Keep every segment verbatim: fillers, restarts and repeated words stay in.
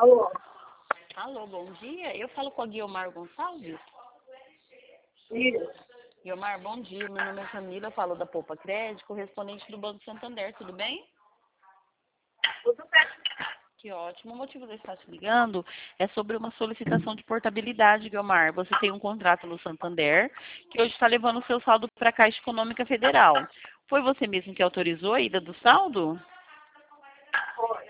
Alô? Alô, bom dia. Eu falo com a Guiomar Gonçalves. Isso. Guiomar, bom dia. Meu nome é Camila, falo da Poupa Crédito, correspondente do Banco Santander. Tudo bem? Tudo bem. Que ótimo. O motivo de eu estar te ligando é sobre uma solicitação de portabilidade, Guiomar. Você tem um contrato no Santander que hoje está levando o seu saldo para a Caixa Econômica Federal. Foi você mesmo que autorizou a ida do saldo? Foi.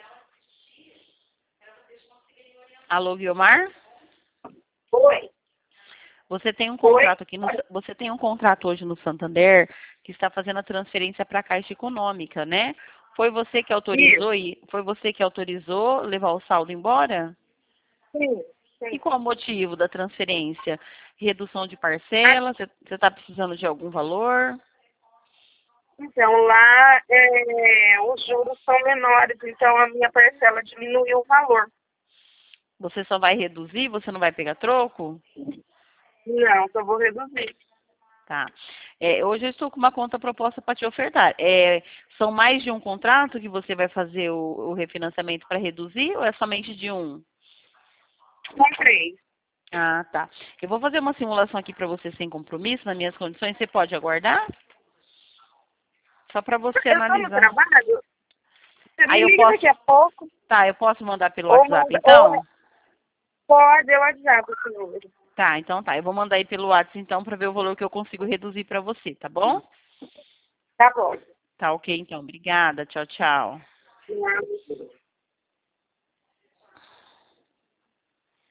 Alô, Guiomar? Foi. Você tem um Foi. contrato aqui no, você tem um contrato hoje no Santander que está fazendo a transferência para a Caixa Econômica, né? Foi você que Isso. autorizou e foi você que autorizou levar o saldo embora? Sim. E Sim. qual o motivo da transferência? Redução de Ah, parcela? Você está precisando de algum valor? então, lá é, os juros são menores, então a minha parcela diminuiu o valor. Você só vai reduzir? Você não vai pegar troco? Não, só vou reduzir. Tá. É, hoje eu estou com uma conta proposta para te ofertar. É, são mais de um contrato que você vai fazer o, o refinanciamento para reduzir ou é somente de um? Comprei. Ah, tá. Eu vou fazer uma simulação aqui para você sem compromisso, nas minhas condições. Você pode aguardar? Só para você Eu estou no analisar. trabalho. Você Aí me eu liga posso. daqui a pouco. Tá, eu posso mandar pelo Ou WhatsApp, manda, ou então? pode, eu WhatsApp esse número. Tá, então tá. Eu vou mandar aí pelo WhatsApp, então, para ver o valor que eu consigo reduzir para você, tá bom? Tá bom. Tá ok, então. Obrigada. Tchau, tchau. Nada.